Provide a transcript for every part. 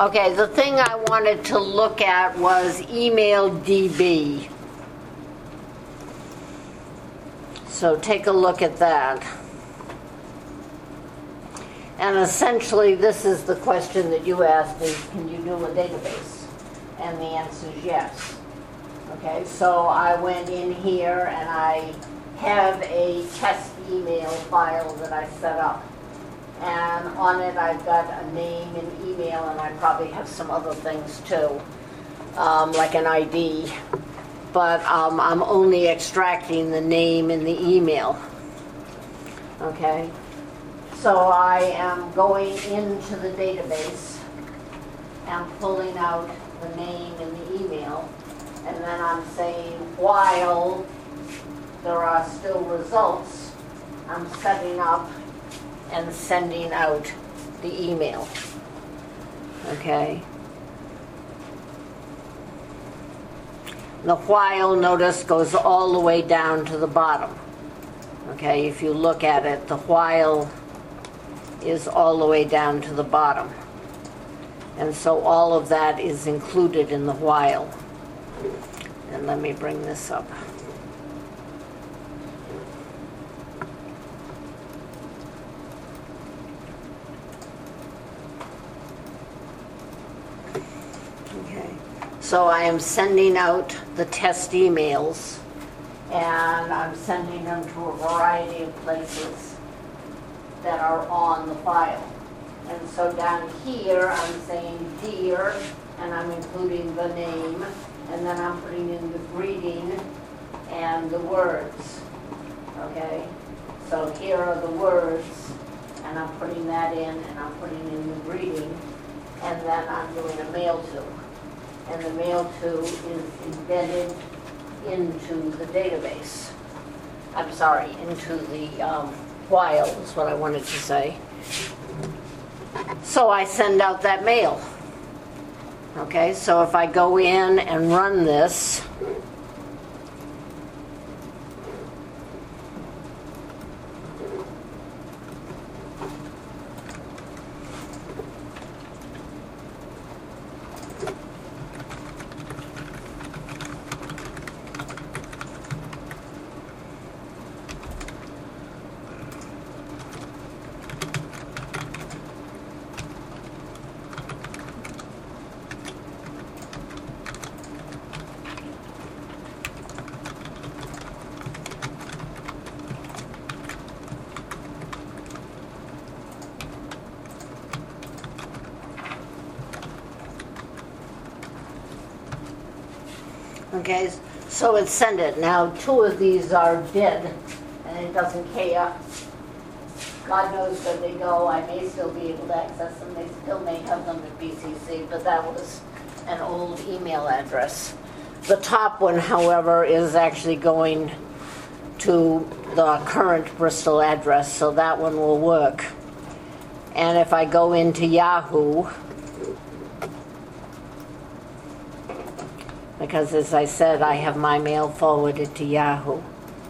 Okay, the thing I wanted to look at was email DB. So take a look at that. And essentially, this is the question that you asked me, can you do a database? And the answer is yes. Okay, so I went in here and I have a test email file that I set up. And on it I've got a name and email, and I probably have some other things too, like an ID. But I'm only extracting the name and the email. Okay? So I am going into the database and pulling out the name and the email, and then I'm saying while there are still results, I'm setting up and sending out the email. Okay? The while, notice, goes all the way down to the bottom. Okay, if you look at it, the while is all the way down to the bottom. And so all of that is included in the while. And let me bring this up. Okay, so I am sending out the test emails, and I'm sending them to a variety of places that are on the file. And so down here I'm saying dear, and I'm including the name, and then I'm putting in the greeting and the words. Okay, so here are the words, and I'm putting that in, and I'm putting in the greeting, and then I'm doing a mail to. And the mail to is embedded into the database. I'm sorry, into the while is what I wanted to say. So I send out that mail. Okay, so if I go in and run this, okay, so it's sent it. Now, 2 of these are dead, and it doesn't care. God knows where they go. I may still be able to access them. They still may have them at BCC, but that was an old email address. The top one, however, is actually going to the current Bristol address, so that one will work. And if I go into Yahoo, because as I said, I have my mail forwarded to Yahoo.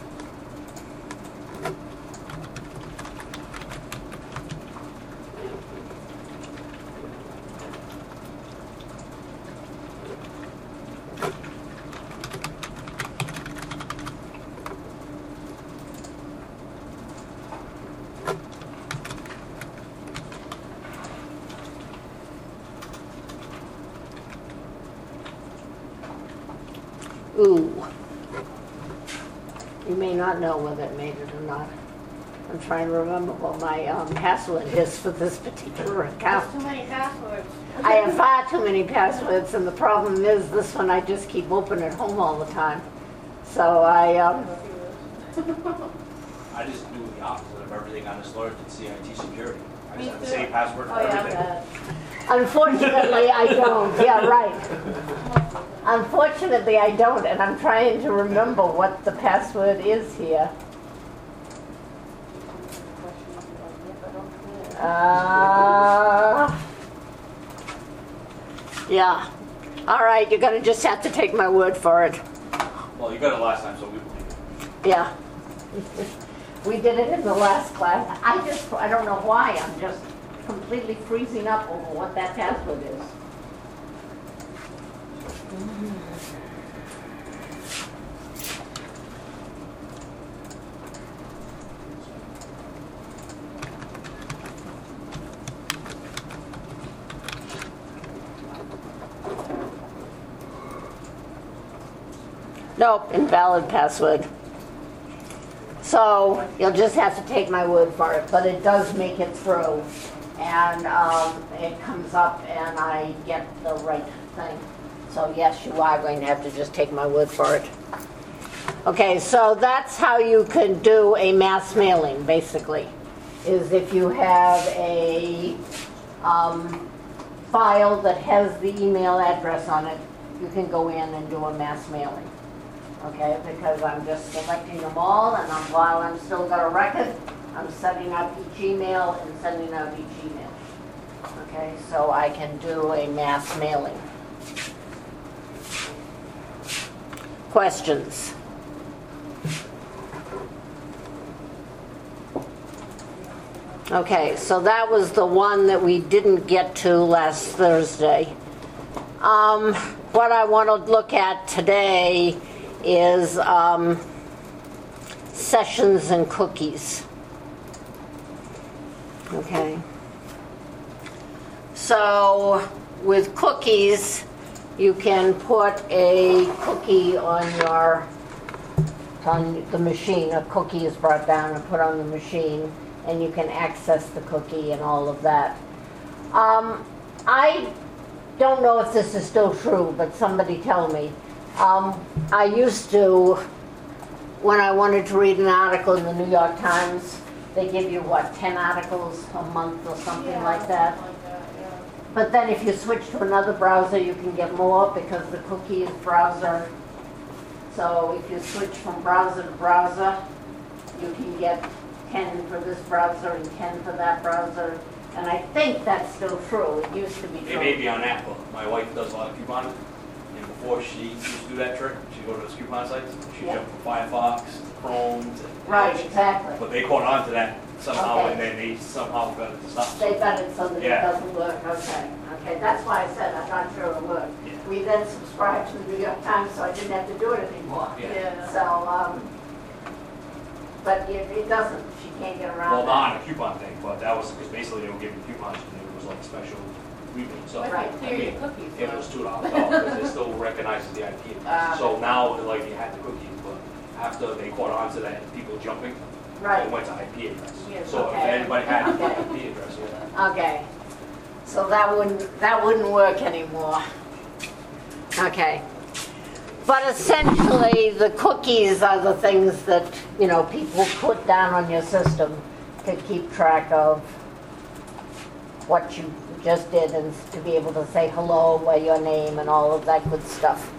Ooh. You may not know whether it made it or not. I'm trying to remember what my password is for this particular account. There's too many passwords. I have far too many passwords, and the problem is this one I just keep open at home all the time. So I just do the opposite of everything on this alert at CIT security. I Me just have the too. same password for Oh, yeah, everything. unfortunately I don't. Yeah, right. Unfortunately I don't, and I'm trying to remember what the password is here. Yeah. All right, you're going to just have to take my word for it. Well, you got it last time, so we believe it. Yeah. We did it in the last class. I don't know why, I'm just completely freezing up over what that password is. Nope, invalid password. So you'll just have to take my word for it, but it does make it through. And it comes up and I get the right thing. So yes, you are going to have to just take my word for it. Okay, so that's how you can do a mass mailing, basically, is if you have a file that has the email address on it, you can go in and do a mass mailing. Okay, because I'm just selecting them all, and while I'm still got a record, I'm setting up each email and sending out each email. Okay, so I can do a mass mailing. Questions? Okay, so that was the one that we didn't get to last Thursday. What I want to look at today is sessions and cookies. Okay. So with cookies, you can put a cookie on the machine. A cookie is brought down and put on the machine, and you can access the cookie and all of that. I don't know if this is still true, but somebody tell me. I used to, when I wanted to read an article in the New York Times, they give you, 10 articles a month or something like that? But then if you switch to another browser, you can get more because the cookie is browser. So if you switch from browser to browser, you can get 10 for this browser and 10 for that browser. And I think that's still true. It used to be true. It may be on Apple. My wife does a lot of couponing. And before she used to do that trick, she'd go to those coupon sites. She'd jump from Firefox to Chrome to Right, Edge. exactly. But they caught on to that somehow, Okay. and then they somehow got it to stop. They got it so that Yeah. it doesn't work. Okay, that's why I said I'm not sure it would. Yeah. We then subscribed to the New York Times, so I didn't have to do it anymore. Yeah. So, but it doesn't. She can't get around Well, that. not on a coupon thing, but that was because basically they were giving coupons and it was like a special rebate. So Right. I mean, it was $2 because it still recognizes the IP. Ah. So now, like, you had the cookies, but after they caught on to that, people jumping, Right. it went to IP address. Yes. So if Okay. anybody had an Okay. IP address, yeah. Okay. So that wouldn't work anymore. Okay. But essentially, the cookies are the things that, people put down on your system to keep track of what you just did and to be able to say hello by your name and all of that good stuff.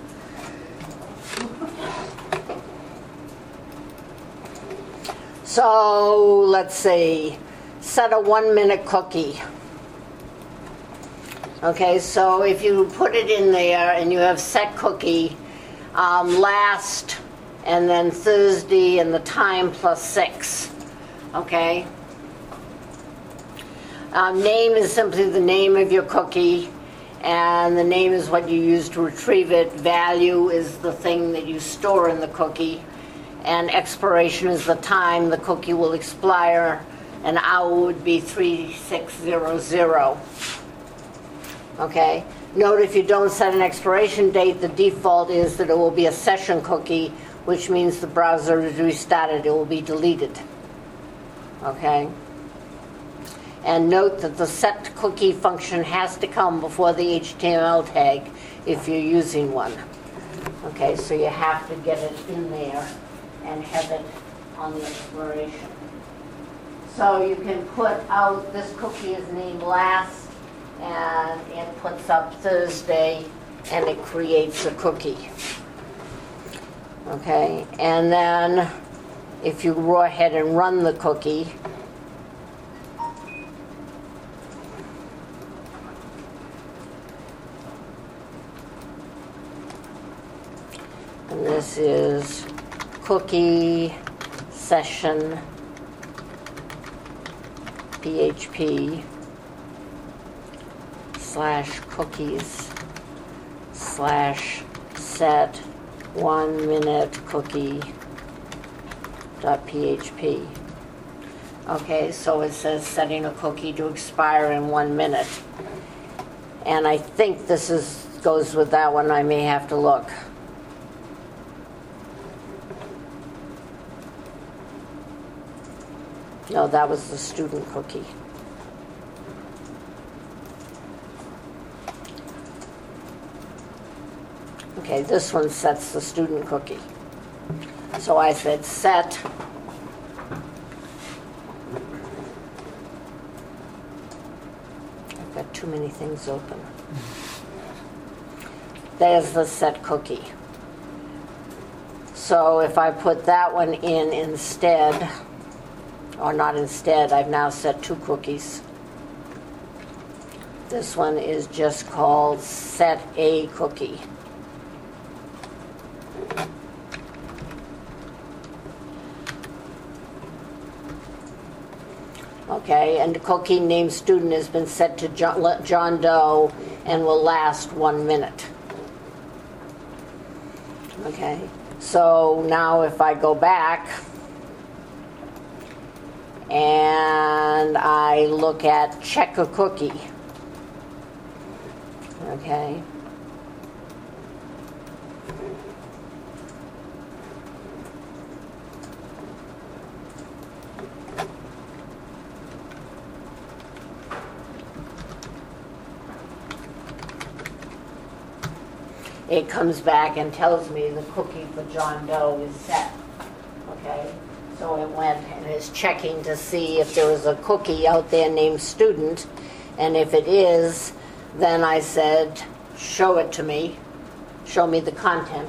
So, let's see. Set a 1-minute cookie. Okay, so if you put it in there and you have set cookie, last and then Thursday and the time +6, okay? Name is simply the name of your cookie, and the name is what you use to retrieve it. Value is the thing that you store in the cookie, and expiration is the time the cookie will expire. An hour would be 3600. Okay? Note if you don't set an expiration date, the default is that it will be a session cookie, which means the browser is restarted. It will be deleted. Okay? And note that the set cookie function has to come before the HTML tag if you're using one. Okay, so you have to get it in there and have it on the expiration. So you can put out, this cookie is named last, and it puts up Thursday, and it creates a cookie. Okay, and then if you go ahead and run the cookie, and this is cookie session PHP. /cookies /set 1 minute cookie.php. Okay, so it says setting a cookie to expire in 1 minute. And I think this goes with that one. I may have to look. No, that was the student cookie. Okay, this one sets the student cookie. So I said set I've got too many things open. There's the set cookie. So if I put that one in instead, or not instead, I've now set 2 cookies. This one is just called set a cookie. Okay, and the cookie named student has been set to John Doe and will last 1 minute. Okay, so now if I go back and I look at check a cookie, okay, it comes back and tells me the cookie for John Doe is set. Okay, so it went and is checking to see if there was a cookie out there named student, and if it is, then I said, show it to me, show me the content.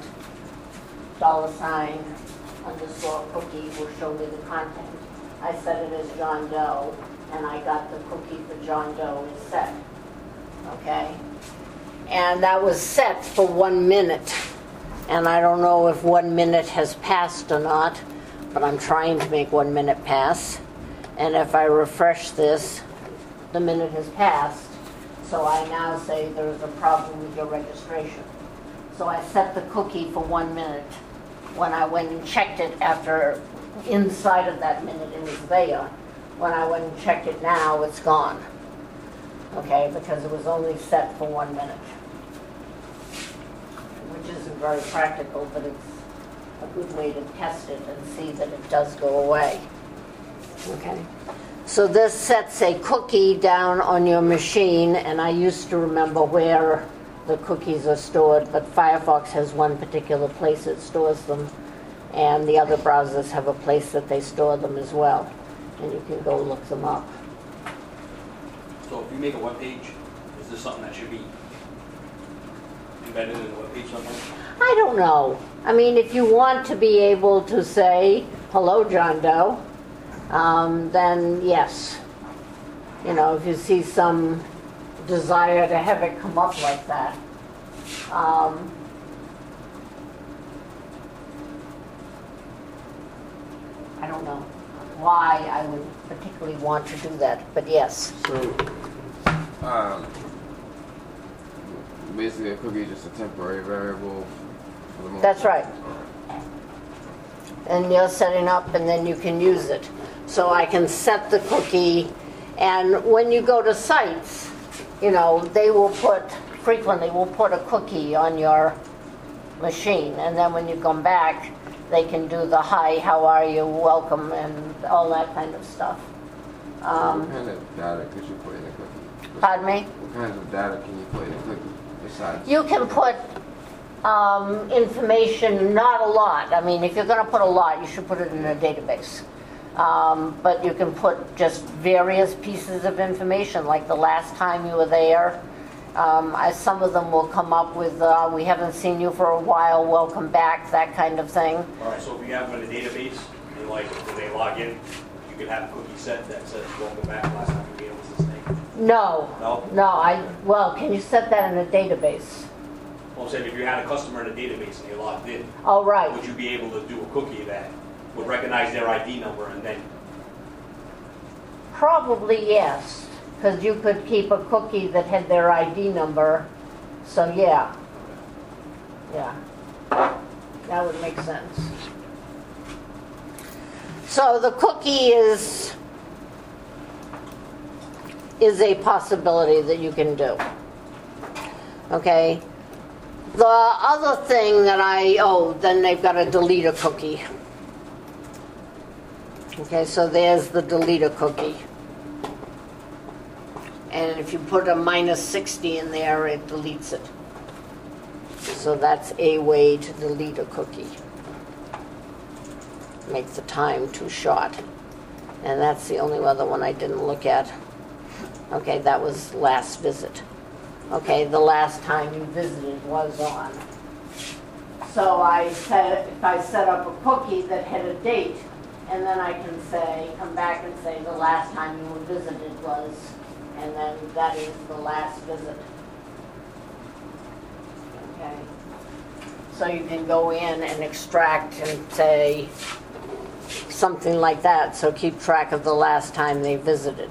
$_ cookie will show me the content. I set it as John Doe, and I got the cookie for John Doe is set. Okay? And that was set for 1 minute. And I don't know if 1 minute has passed or not, but I'm trying to make 1 minute pass. And if I refresh this, the minute has passed. So I now say there's a problem with your registration. So I set the cookie for 1 minute. When I went and checked it after, inside of that minute it was there. When I went and checked it now, it's gone. Okay, because it was only set for 1 minute. Which isn't very practical, but it's a good way to test it and see that it does go away. Okay. So this sets a cookie down on your machine, and I used to remember where the cookies are stored, but Firefox has one particular place it stores them, and the other browsers have a place that they store them as well, and you can go look them up. So if you make a web page, is this something that should be embedded in the web page somewhere? I don't know. I mean, if you want to be able to say, hello, John Doe, then yes. You know, if you see some desire to have it come up like that. I don't know why I would particularly want to do that, but yes. So, basically a cookie is just a temporary variable for the moment. That's right. And you're setting up and then you can use it. So I can set the cookie, and when you go to sites, you know, they will frequently put a cookie on your machine, and then when you come back, they can do the hi, how are you, welcome, and all that kind of stuff. What kind of data could you put in a cookie? Pardon me? What kinds of data can you put in a cookie besides? You can put information, not a lot. I mean, if you're going to put a lot, you should put it in a database. But you can put just various pieces of information, like the last time you were there. Some of them will come up with, we haven't seen you for a while, welcome back, that kind of thing. All right, so if you have them in a database, and like when they log in, you could have a cookie set that says welcome back, last time you gave us this thing. No. No? No, well, can you set that in a database? Well, I'm saying if you had a customer in a database and you logged in, Oh, right. would you be able to do a cookie that would recognize their ID number and then? Probably yes. Because you could keep a cookie that had their ID number, so yeah. Yeah, that would make sense. So the cookie is a possibility that you can do. Okay. The other thing that then they've got to delete a cookie. Okay, so there's the delete a cookie. And if you put a -60 in there, it deletes it. So that's a way to delete a cookie. Make the time too short. And that's the only other one I didn't look at. Okay, that was last visit. Okay, the last time you visited was on. So I said, if I set up a cookie that had a date, and then I can say, come back and say the last time you were visited was, and then that is the last visit. Okay. So you can go in and extract and say something like that, so keep track of the last time they visited.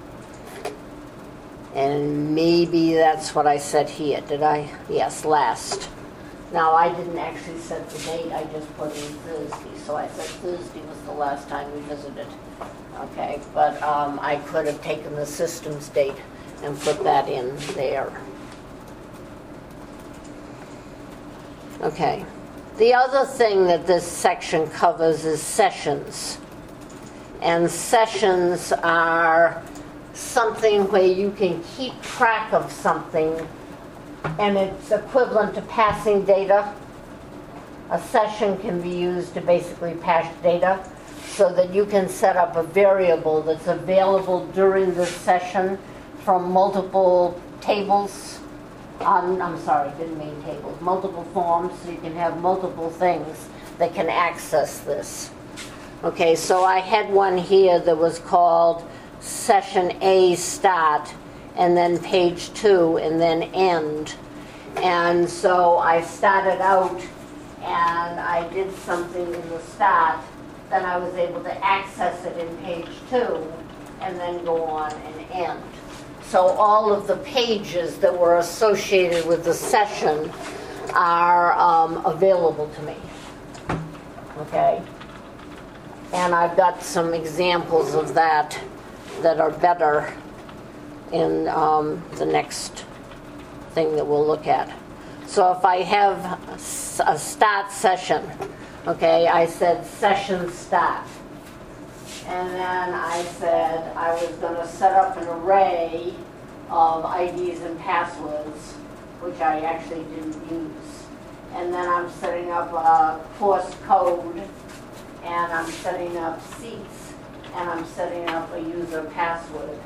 And maybe that's what I said here, did I? Yes, last. Now, I didn't actually set the date, I just put in Thursday. So I said Thursday was the last time we visited. Okay, but I could have taken the system's date and put that in there. Okay. The other thing that this section covers is sessions. And sessions are something where you can keep track of something, and it's equivalent to passing data. A session can be used to basically pass data so that you can set up a variable that's available during this session from multiple tables. I'm sorry, didn't mean tables, multiple forms, so you can have multiple things that can access this. Okay, so I had one here that was called Session A Start, and then page 2, and then End. And so I started out and I did something in the start, then I was able to access it in page 2, and then go on and end. So all of the pages that were associated with the session are available to me. Okay? And I've got some examples of that are better in the next thing that we'll look at. So if I have a start session, okay, I said session start. And then I said I was going to set up an array of IDs and passwords, which I actually didn't use. And then I'm setting up a course code, and I'm setting up seats, and I'm setting up a user password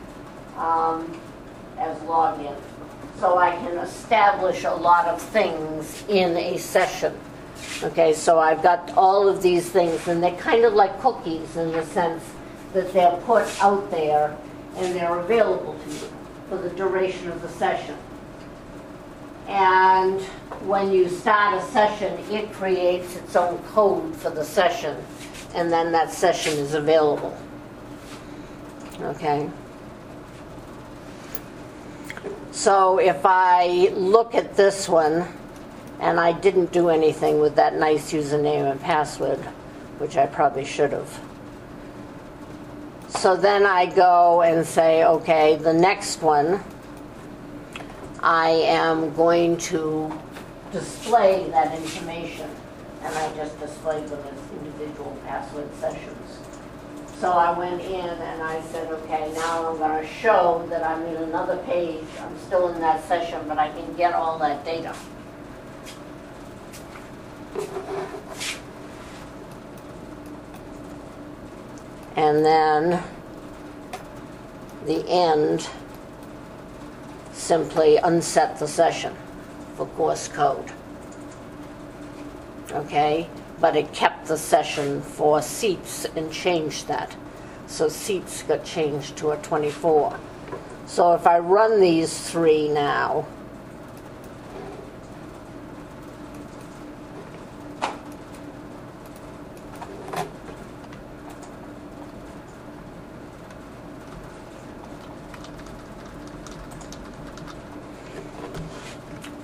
as login. So I can establish a lot of things in a session. Okay, so I've got all of these things, and they're kind of like cookies in the sense that they're put out there and they're available to you for the duration of the session. And when you start a session, it creates its own code for the session, and then that session is available. Okay? So if I look at this one, and I didn't do anything with that nice username and password, which I probably should have. So then I go and say, okay, the next one, I am going to display that information. And I just displayed them as individual password sessions. So I went in and I said, okay, now I'm going to show that I'm in another page. I'm still in that session, but I can get all that data. And then the end, simply unset the session for course code. Okay? But it kept the session for seats and changed that. So seats got changed to a 24. So if I run these three now,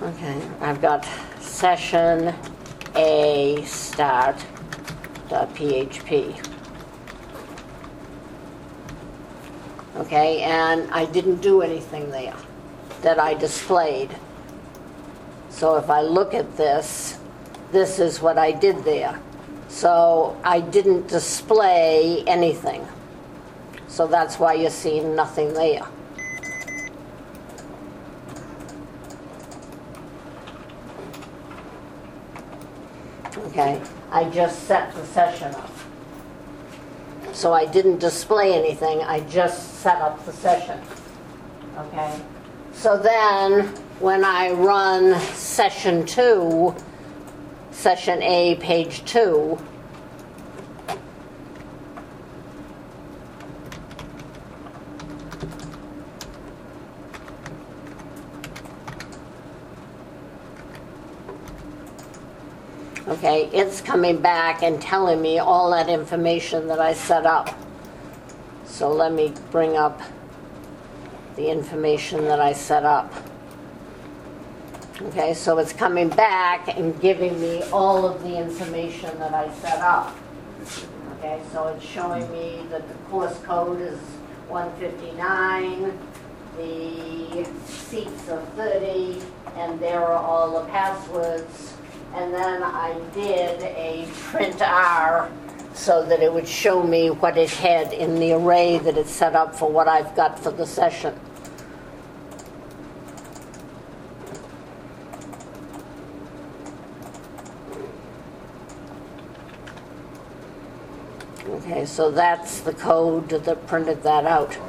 Okay, I've got session A start.php. Okay, and I didn't do anything there that I displayed. So if I look at this, this is what I did there. So I didn't display anything. So that's why you're seeing nothing there. Okay, I just set the session up. So I didn't display anything, I just set up the session. Okay, so then when I run session 2, session A, page 2, okay, it's coming back and telling me all that information that I set up. So let me bring up the information that I set up. Okay, so it's coming back and giving me all of the information that I set up. Okay, so it's showing me that the course code is 159, the seats are 30, and there are all the passwords. And then I did a print R so that it would show me what it had in the array that it's set up for what I've got for the session. Okay, so that's the code that printed that out.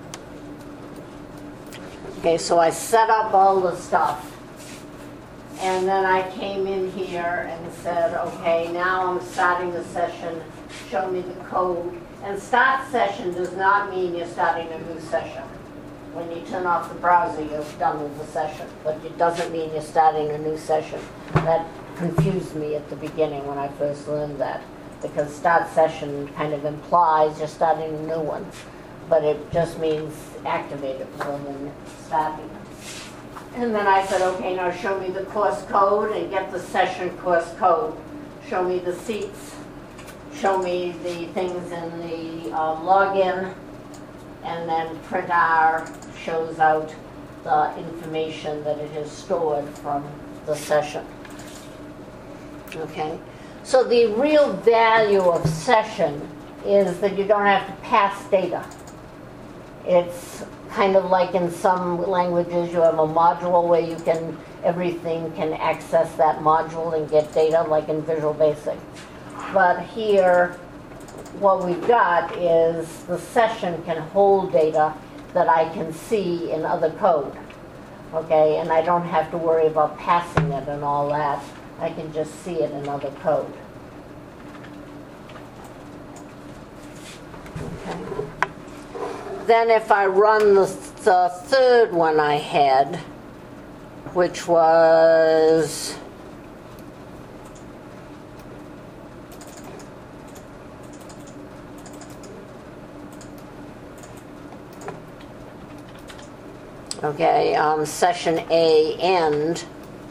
Okay, so I set up all the stuff. And then I came in here and said, okay, now I'm starting the session, show me the code. And start session does not mean you're starting a new session. When you turn off the browser, you're done with the session. But it doesn't mean you're starting a new session. That confused me at the beginning when I first learned that. Because start session kind of implies you're starting a new one. But it just means activate it more than starting it. And then I said, okay, now show me the course code and get the session course code. Show me the seats. Show me the things in the login. And then print R shows out the information that it has stored from the session. Okay? So the real value of session is that you don't have to pass data. It's kind of like in some languages you have a module where you can, everything can access that module and get data, like in Visual Basic. But here, what we've got is the session can hold data that I can see in other code. Okay, and I don't have to worry about passing it and all that. I can just see it in other code. Okay. Then if I run the third one I had, which was okay, session A end.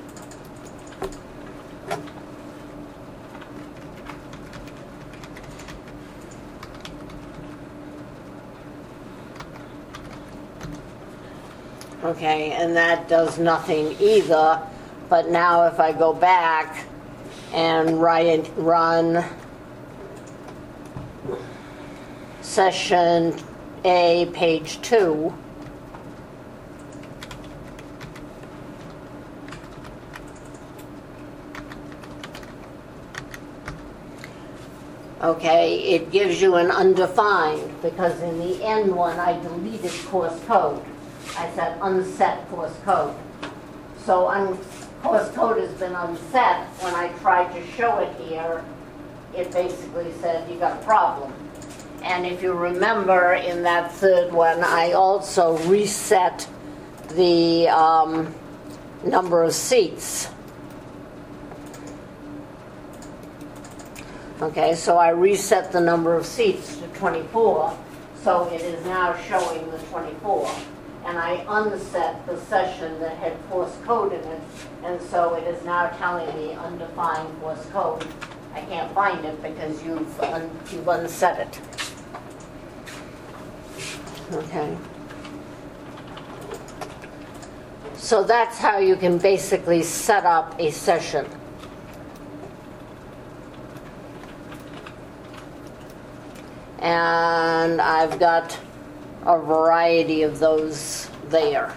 Okay, and that does nothing either, but now if I go back and run session A, page 2, okay, it gives you an undefined, because in the end one I deleted course code. I said unset course code. So course code has been unset. When I tried to show it here, it basically said you got a problem. And if you remember in that third one, I also reset the number of seats. Okay, so I reset the number of seats to 24, so it is now showing the 24. and I unset the session that had course code in it, and so it is now telling me undefined course code. I can't find it because you've unset it. Okay. So that's how you can basically set up a session. And I've got a variety of those there.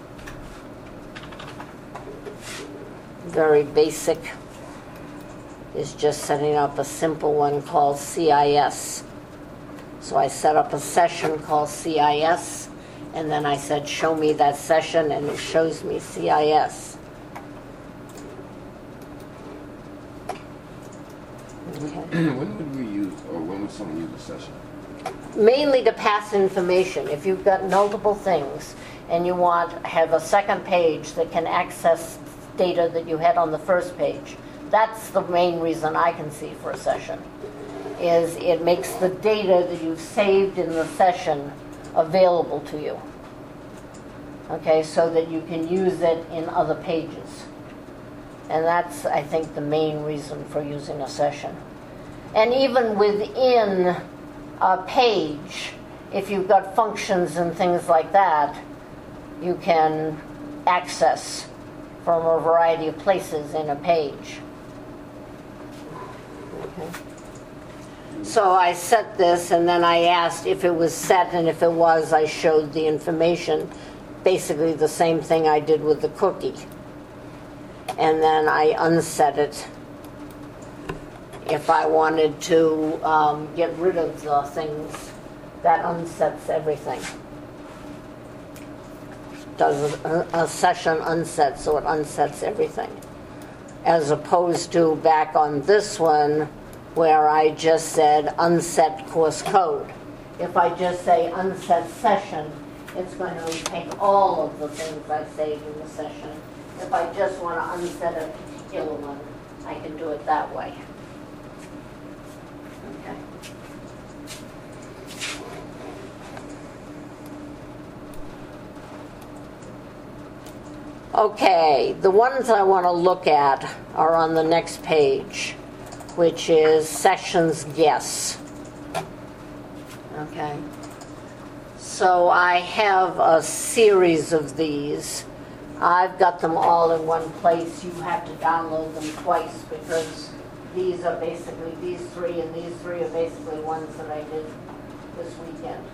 Very basic is just setting up a simple one called CIS. So I set up a session called CIS, and then I said, show me that session, and it shows me CIS. Okay. When would we use, or when would someone use a session? Mainly to pass information. If you've got multiple things and you have a second page that can access data that you had on the first page, that's the main reason I can see for a session, is it makes the data that you've saved in the session available to you. Okay, so that you can use it in other pages. And that's, I think, the main reason for using a session. And even within a page, if you've got functions and things like that, you can access from a variety of places in a page. Okay. So I set this, and then I asked if it was set, and if it was, I showed the information, basically the same thing I did with the cookie. And then I unset it if I wanted to get rid of the things. That unsets everything. Does a session unset, so it unsets everything. As opposed to back on this one, where I just said unset course code. If I just say unset session, it's going to take all of the things I saved in the session. If I just want to unset a particular one, I can do it that way. Okay. Okay, the ones I want to look at are on the next page, which is sessions guess. Okay. So I have a series of these. I've got them all in one place. You have to download them twice because these are basically, these three and these three are basically ones that I did this weekend.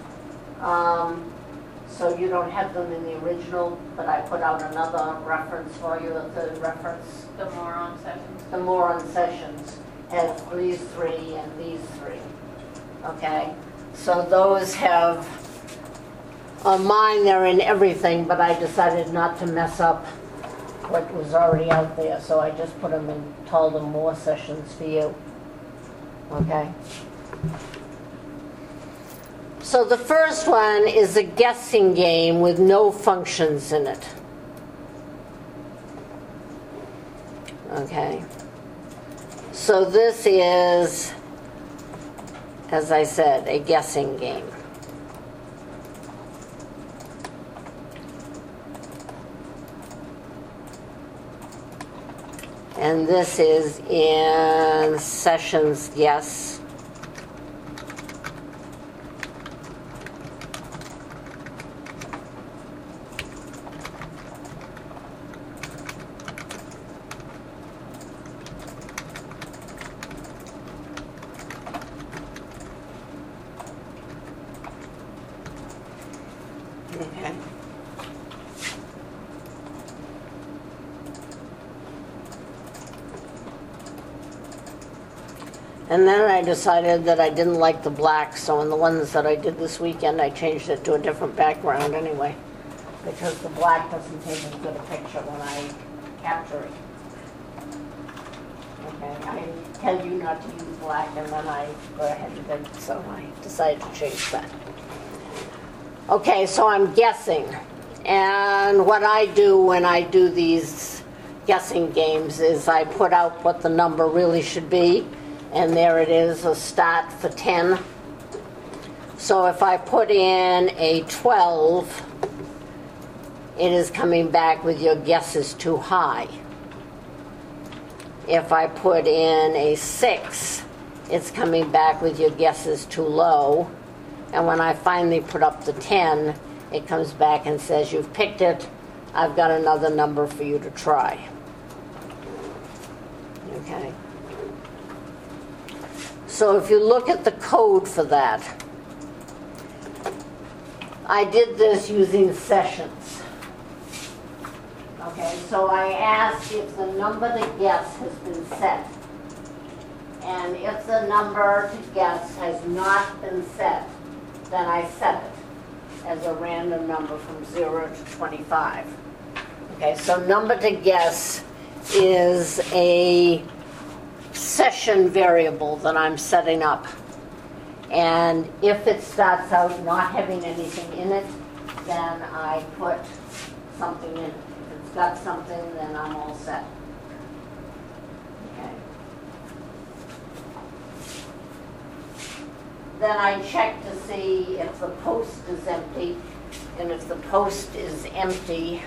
So you don't have them in the original, but I put out another reference for you, a third reference. The Moron sessions. The Moron sessions has these three and these three. Okay? So those have, on mine they're in everything, but I decided not to mess up what was already out there, so I just put them and told them more sessions for you. Okay? So the first one is a guessing game with no functions in it. Okay. So this is, as I said, a guessing game. And this is in Sessions Guess. Okay. And then I decided that I didn't like the black, so in the ones that I did this weekend, I changed it to a different background anyway, because the black doesn't take as good a picture when I capture it. Okay, I tell you not to use black, and then I go ahead and did, so I decided to change that. Okay, so I'm guessing, and what I do when I do these guessing games is I put out what the number really should be, and there it is, a start for 10. So if I put in a 12, it is coming back with your guess is too high. If I put in a 6, it's coming back with your guess is too low. And when I finally put up the 10, it comes back and says, you've picked it, I've got another number for you to try. Okay. So if you look at the code for that, I did this using sessions. Okay, so I asked if the number to guess has been set. And if the number to guess has not been set, then I set it as a random number from 0 to 25. Okay, so number to guess is a session variable that I'm setting up. And if it starts out not having anything in it, then I put something in it. If it's got something, then I'm all set. Okay. Then I check to see if the post is empty, and if the post is empty,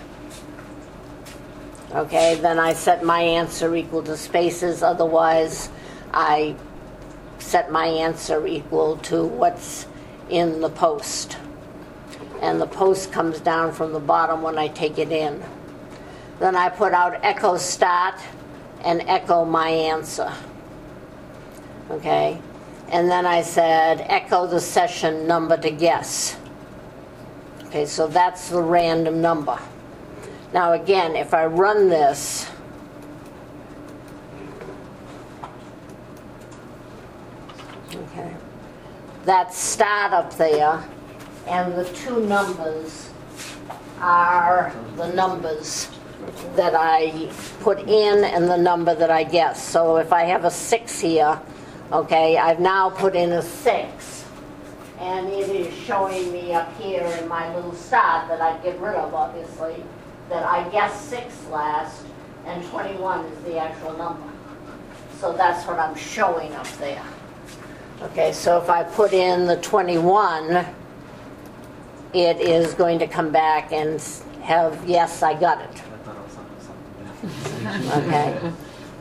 okay, then I set my answer equal to spaces. Otherwise, I set my answer equal to what's in the post. And the post comes down from the bottom when I take it in. Then I put out echo start and echo my answer. Okay? And then I said echo the session number to guess. Okay, so that's the random number. Now again, if I run this, okay, that start up there, and the two numbers are the numbers that I put in and the number that I guess. So if I have a 6 here, okay, I've now put in a 6, and it is showing me up here in my little start that I'd get rid of, obviously, that I guessed 6 last, and 21 is the actual number. So that's what I'm showing up there. Okay, so if I put in the 21, it is going to come back and have, yes, I got it. Okay.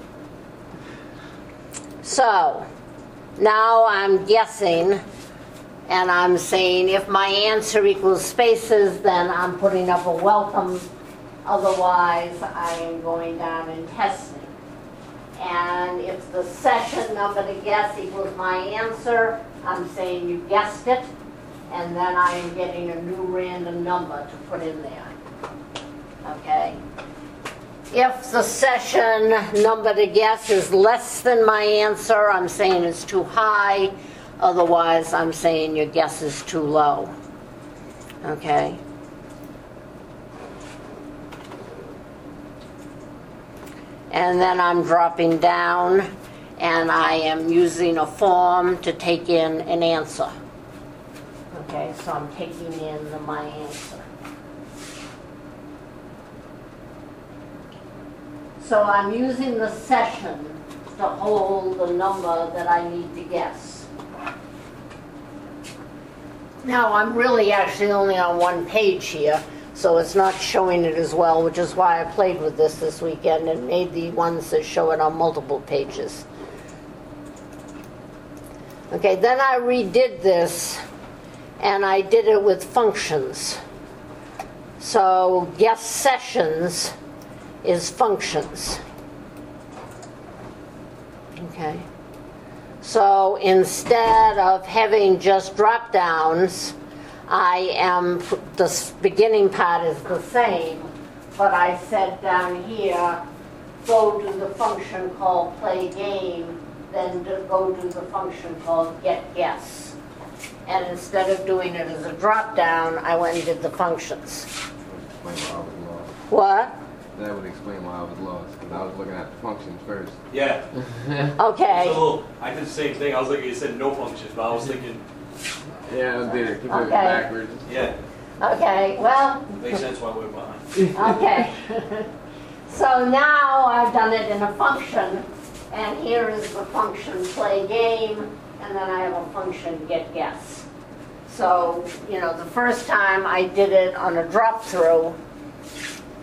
So, now I'm guessing, and I'm saying if my answer equals spaces, then I'm putting up a welcome. Otherwise, I am going down and testing. And if the session number to guess equals my answer, I'm saying you guessed it, and then I am getting a new random number to put in there. Okay? If the session number to guess is less than my answer, I'm saying it's too high. Otherwise, I'm saying your guess is too low. Okay? And then I'm dropping down, and I am using a form to take in an answer. Okay, so I'm taking in my answer. So I'm using the session to hold the number that I need to guess. Now I'm really actually only on one page here, so it's not showing it as well, which is why I played with this weekend and made the ones that show it on multiple pages. Okay, then I redid this, and I did it with functions. So guess sessions is functions. Okay. So instead of having just drop downs, the beginning part is the same, but I said down here, go to the function called play game, then go to the function called get guess. And instead of doing it as a drop down, I went and did the functions. What? That would explain why I was lost, because I was looking at the functions first. Yeah. Okay. So I did the same thing. I was looking, it said no functions, but I was thinking, Yeah, I did it completely Okay. backwards. yeah, Okay, well, makes sense why we're behind. okay. So now I've done it in a function, and here is the function play game, and then I have a function get guess. So, the first time I did it on a drop through,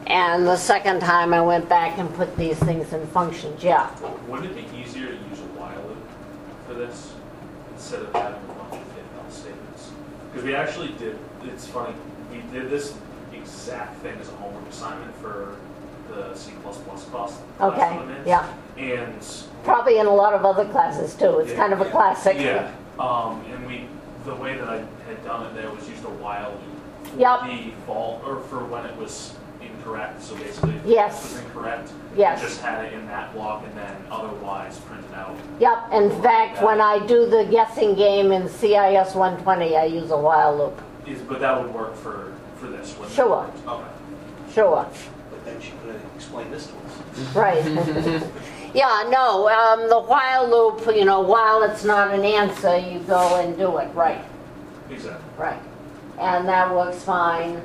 And the second time I went back and put these things in functions, yeah. Wouldn't it be easier to use a while loop for this instead of having a bunch of if-else statements? Because we actually did, it's funny, we did this exact thing as a homework assignment for the C++ class. Okay, yeah. And Probably in a lot of other classes too. It's kind of a classic. yeah, and the way that I had done it there was used a while loop for Yep. the fault, or for when it was incorrect. So basically, if Yes. it was incorrect, Yes. you just had it in that block and then otherwise printed out. Yep, in fact, when I do the guessing game in CIS 120, I use a while loop. But that would work for this, wouldn't it? Sure. Okay. Sure, But then she could have explained this to us. right. Yeah, no, the while loop, while it's not an answer, you go and do it, right, Exactly. right. And that works fine.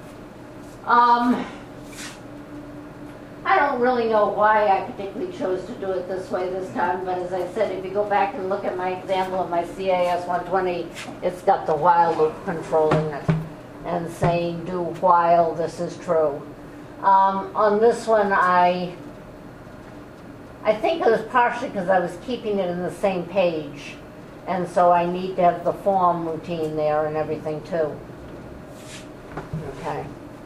I don't really know why I particularly chose to do it this way this time, but as I said, if you go back and look at my example of my CIS 120, it's got the while loop controlling it and saying do while this is true. On this one, I think it was partially because I was keeping it in the same page, and so I need to have the form routine there and everything too. Okay.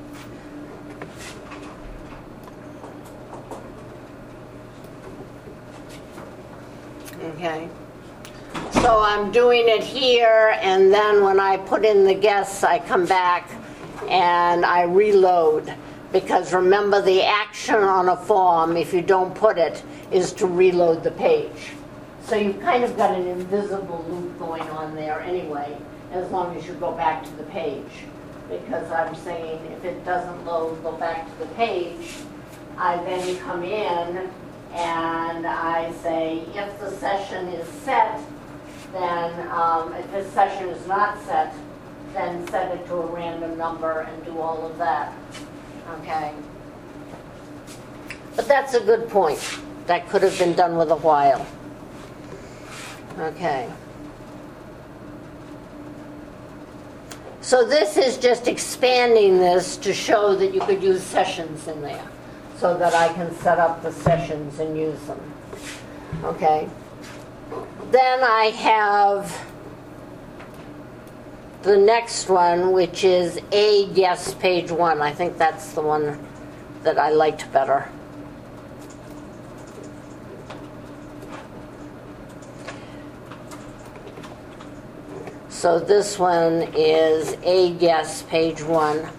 Okay. So I'm doing it here, and then when I put in the guess, I come back and I reload. Because remember, the action on a form, if you don't put it, is to reload the page. So you've kind of got an invisible loop going on there anyway, as long as you go back to the page. Because I'm saying if it doesn't load, go back to the page. I then come in and I say, if the session is set, then if this session is not set, then set it to a random number and do all of that. Okay. But that's a good point. That could have been done with a while. Okay. So this is just expanding this to show that you could use sessions in there, so that I can set up the sessions and use them. Okay. Then I have the next one, which is a guess page 1. I think that's the one that I liked better. So this one is a guess page 1.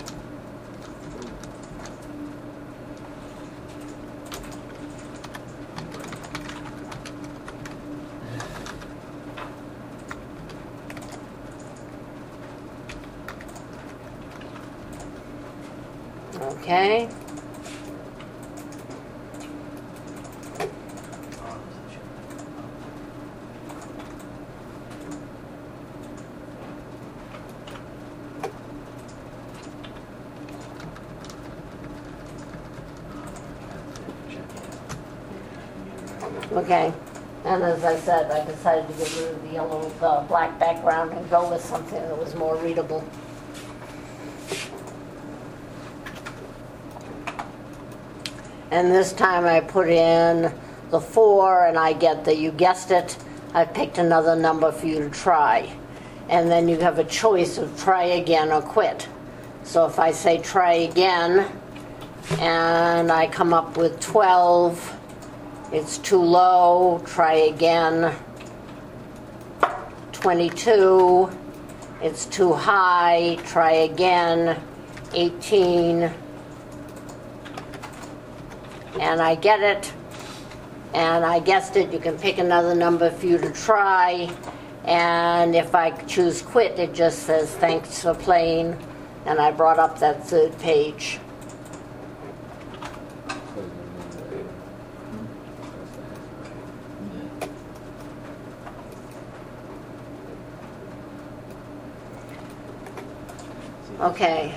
Okay. Okay. And as I said, I decided to get rid of the black background and go with something that was more readable. And this time I put in the 4 and I get the, you guessed it, I picked another number for you to try. And then you have a choice of try again or quit. So if I say try again and I come up with 12, it's too low, try again. 22, it's too high, try again. 18, and I get it, and I guessed it. You can pick another number for you to try, and if I choose quit, it just says thanks for playing, and I brought up that third page. Okay.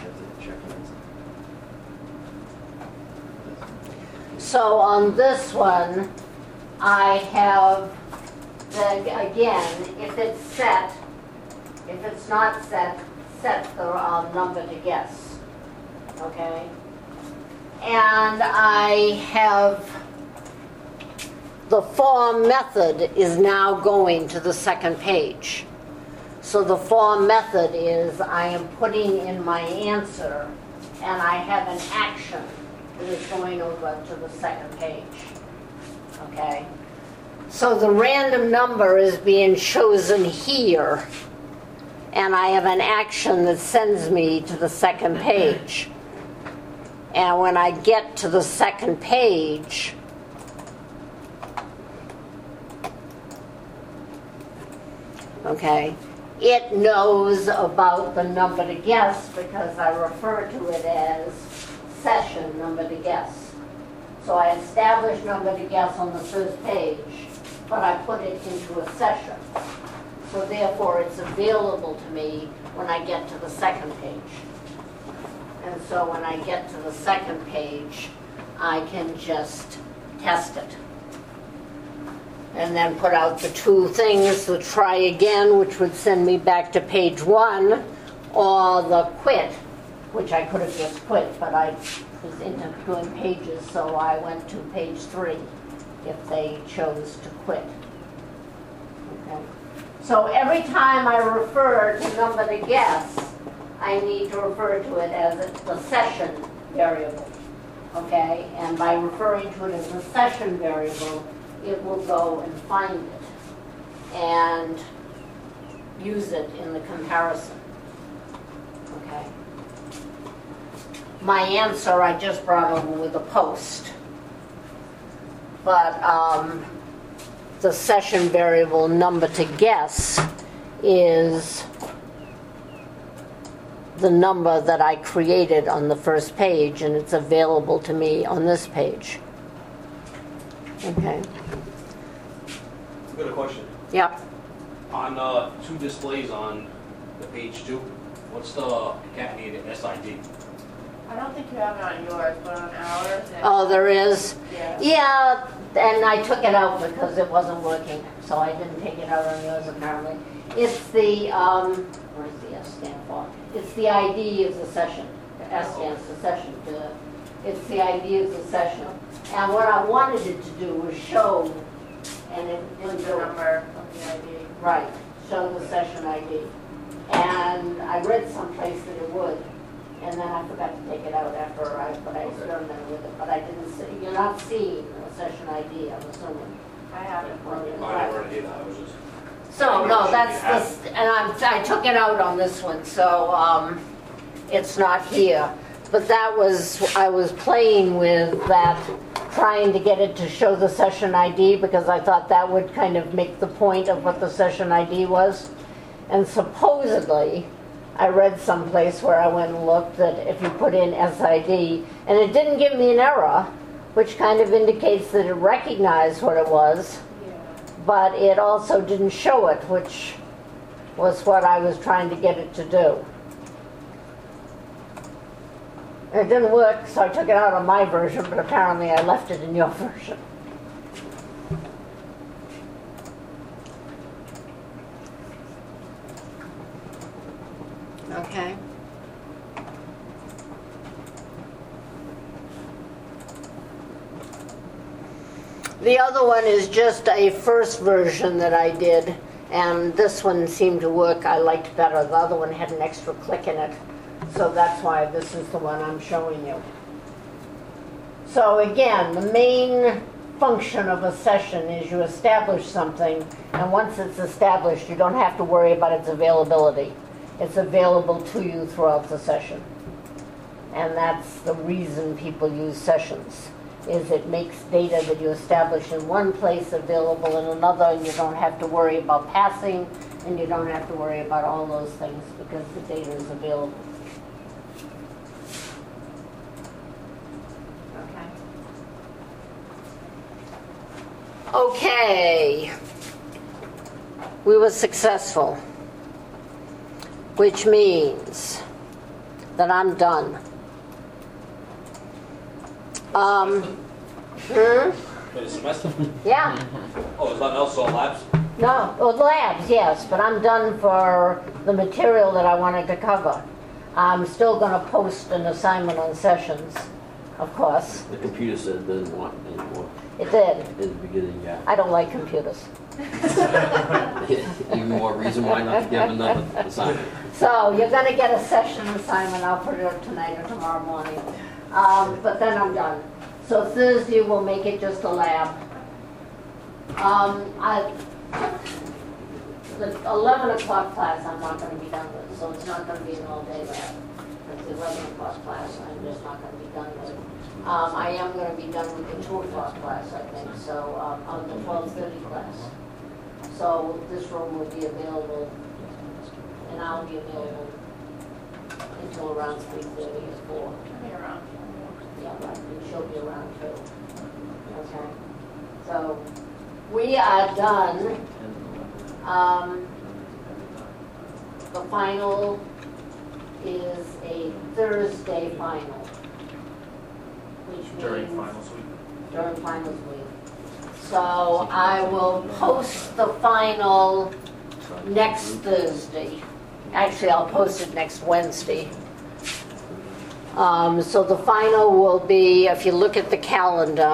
So on this one, I have, again, if it's set, if it's not set, set the number to guess, okay? And I have, the form method is now going to the second page. So the form method is I am putting in my answer and I have an action that is going over to the second page. Okay? So the random number is being chosen here and I have an action that sends me to the second page. And when I get to the second page, okay, it knows about the number to guess because I refer to it as session number to guess. So I establish number to guess on the first page, but I put it into a session. So therefore it's available to me when I get to the second page. And so when I get to the second page, I can just test it. And then put out the two things, the try again, which would send me back to page 1, or the quit, which I could have just quit, but I was into doing pages, so I went to page 3 if they chose to quit. Okay. So every time I refer to number to guess, I need to refer to it as the session variable. Okay? And by referring to it as the session variable, it will go and find it and use it in the comparison. Okay? My answer I just brought over with a post. But the session variable number to guess is the number that I created on the first page, and it's available to me on this page. Okay. I've got a question. Yep. On two displays on the page 2, what's the concatenated SID? I don't think you have it on yours, but on ours. Oh, there is? Yeah. Yeah, and I took it out because it wasn't working, so I didn't take it out on yours apparently. It's the, what does the S stand for? It's the ID of the session. The S stands for session. It's the ID of the session. And what I wanted it to do was show, and it didn't What's do the it. number of the ID? Right, show the session ID. And I read someplace that it would, and then I forgot to take it out after I experimented with it, but I didn't see, you're not seeing the session ID, I'm assuming. I have it for you. I never did, I was just... So, no, that's this, and I took it out on this one, so it's not here. But that was, I was playing with that, trying to get it to show the session ID because I thought that would kind of make the point of what the session ID was. And supposedly, I read someplace where I went and looked that if you put in SID, and it didn't give me an error, which kind of indicates that it recognized what it was, Yeah. but it also didn't show it, which was what I was trying to get it to do. It didn't work, so I took it out on my version, but apparently I left it in your version. Okay. The other one is just a first version that I did, and this one seemed to work. I liked better. The other one had an extra click in it, so that's why this is the one I'm showing you. So again, the main function of a session is you establish something, and once it's established, you don't have to worry about its availability. It's available to you throughout the session. And that's the reason people use sessions, is it makes data that you establish in one place available in another, and you don't have to worry about passing, and you don't have to worry about all those things because the data is available. Okay. We were successful, which means that I'm done. Wait, a semester? Yeah. Oh, there's nothing else on labs? No, well, labs, yes, but I'm done for the material that I wanted to cover. I'm still going to post an assignment on sessions of course. The computer said it doesn't want it anymore. It did. In the beginning, yeah. I don't like computers. Even more reason why not to give another assignment. So you're gonna get a session assignment, I'll put it up tonight or tomorrow morning. But then I'm done. So Thursday we'll make it just a lab. The 11 o'clock class I'm not gonna be done with, so it's not gonna be an all-day lab. It's the 11 o'clock class I'm just not gonna be done with. I am gonna be done with the 2 o'clock class, I think, so, on the 12:30 class. So this room will be available, and I'll be available until around 3:30 or 4. I'll be around. Yeah, right, and she'll be around too. Okay, so we are done. The final is a Thursday final, which During means finals week. during finals week. So I will post the final next Thursday. Actually, I'll post it next Wednesday. So the final will be, if you look at the calendar,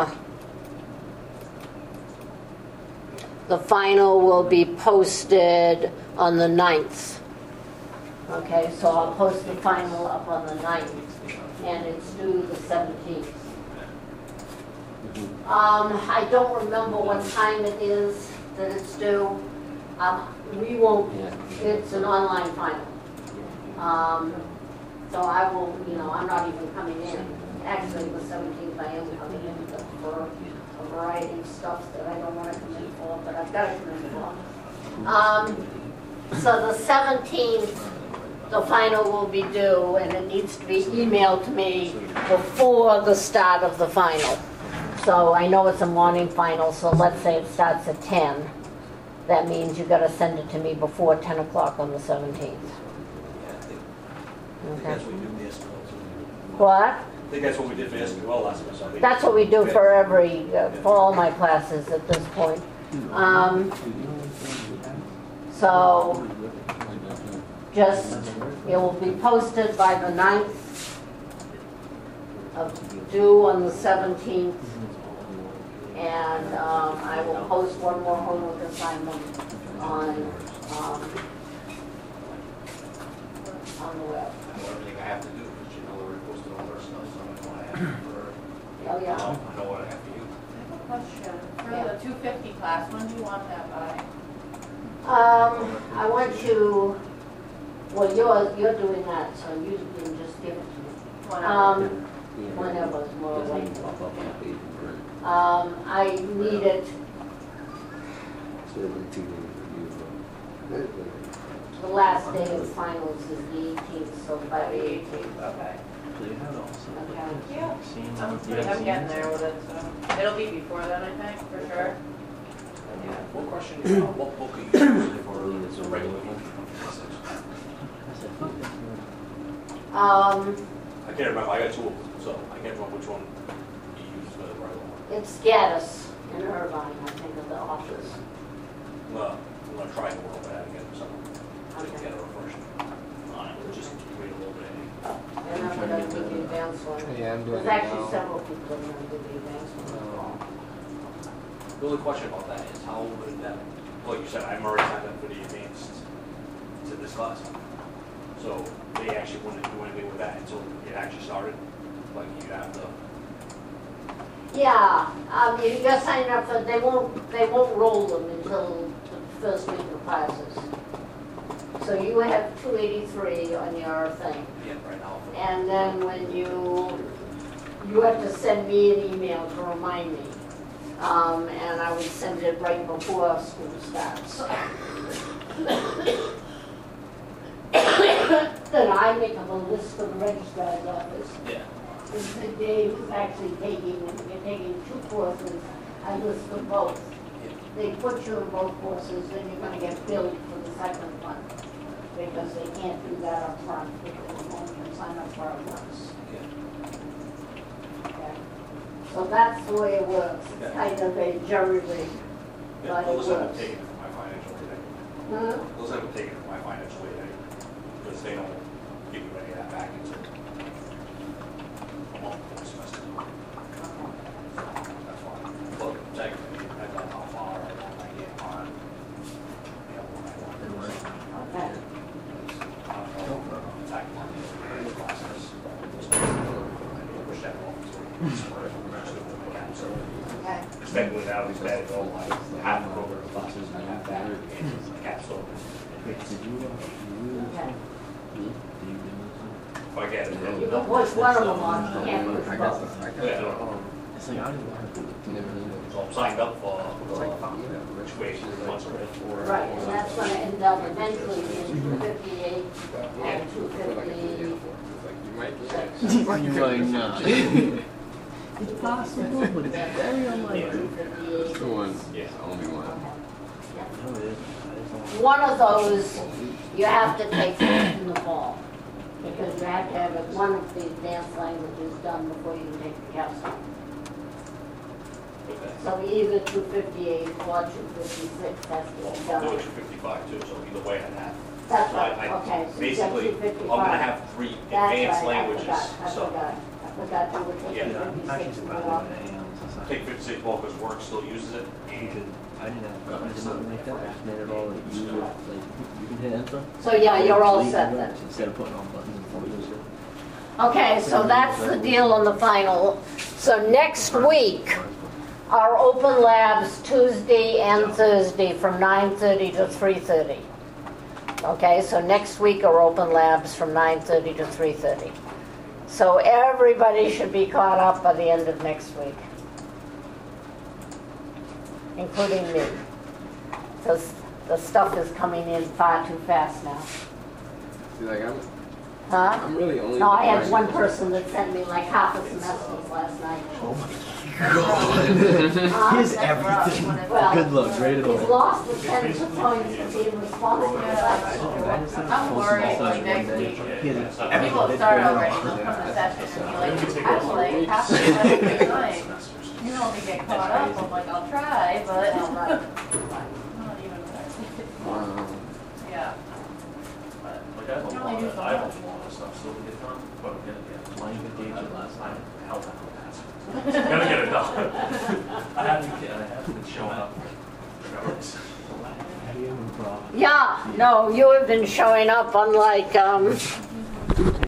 the final will be posted on the 9th. Okay, so I'll post the final up on the 9th, and it's due the 17th. I don't remember what time it is that it's due. We won't, it's an online final. So I will, I'm not even coming in. Actually, the 17th I am coming in, but for a variety of stuff that I don't want to come in for, but I've got to come in for. So the 17th, the final will be due, and it needs to be emailed to me before the start of the final. So I know it's a morning final, so let's say it starts at 10. That means you've got to send it to me before 10 o'clock on the 17th. Okay. That's what we do this. What? I think that's what we did for SQL last semester. That's what we do for all my classes at this point. So just, it will be posted by the 9th, due on the 17th, and I will post one more homework assignment on the web. Everything I have to do, because we're posted all our stuff, so I know what I have for, Oh, yeah. I know what I have for you. I have a question. For the 250 class, when do you want that by? I want you, well, you're doing that, so you can just give it to me. Whenever it's more like. I need it, So every 2 days the last day of finals is the 18th, so by the 18th. Okay. Okay. Yeah. I'm getting there with it, so. It'll be before then, I think, for sure. One question, what book are you using for the regular book? I can't remember, I got two of them, so I can't remember which one you use for the regular one. It's Gaddis in Irvine, I think, of the authors. Well, I'm gonna try to work over that again, so I can get a refresher on it, we'll just wait a little bit. And I'm going to do the advanced one. Yeah, I'm doing There's it actually now. several people that are going to do the advanced one as well. The only question about that is how would that, like you said, I'm already signed up for the advanced to this class. So they actually wouldn't do anything with that until it actually started, like you have the. Yeah, if you're signing up for, they won't roll them until the first week of classes. So you have 283 on your thing. Yeah, right now. And then when you have to send me an email to remind me. And I would send it right before school starts. Then I make up a list for the registrar's office. Yeah. Mr. Dave is actually taking 2 courses, I list them both. They put you in both courses, then you're gonna get billed for the second one. Because they can't do that up front, because they won't even sign up for it once. Okay. So that's the way it works, it's kind of a jury rig. Yeah, But it those haven't works. taken it from my financial aid. Hmm? Those haven't taken it from my financial aid, because they don't give you any of that back until a month before semester. Okay. Because technically now he's batting all like half the program classes and half that and capstone. Okay. If I get it. You can push one of them on, you can't push both. Yeah. It's like, I didn't want to do So I'm signed up for which way once a week. Right, and that's gonna end up eventually in 258 and 256. You might not. It's possible, but it's very unlikely. It's the one. Yeah. Only one. No, it is. One of those, you have to take first in the fall, because you have to have one of the advanced languages done before you can take the capstone. Okay. So either 258 or 256 has to Well, be I'll do done. it 255 too, so either way I have. That's So right, I- okay. So you got Basically, 255. I'm gonna have 3 advanced languages, I so forgot you were taking Yeah. 56 more. take 56 ball because work still uses it. Because I didn't have buttons or nothing like that. I just made it all like you would, like you can hit enter. So yeah, you're all delete set and then. rest instead of putting on buttons and folders. Okay, so that's the deal on the final. So next week, our open labs Tuesday and Thursday from 9:30 to 3:30. Okay, so next week our open labs from 9:30 to 3:30. So everybody should be caught up by the end of next week, including me. Because the stuff is coming in far too fast now. See, like Huh? I'm really only. No, I had one person that sent me like half a semester last night. Here's everything. Well, Good luck, great at He's all. lost the 10 points for being responsible. I'm worried like next week. People start already, they'll come to session and be like, actually, half the session is nice. You know, to get caught up, I'm like, I'll try, but not even yeah. Like I have a lot of stuff still to get done, but I'm gonna get plenty of engagement last night. Hell, that will pass. Gotta get it done. I haven't been showing up. Regardless. Yeah, no, you have been showing up unlike,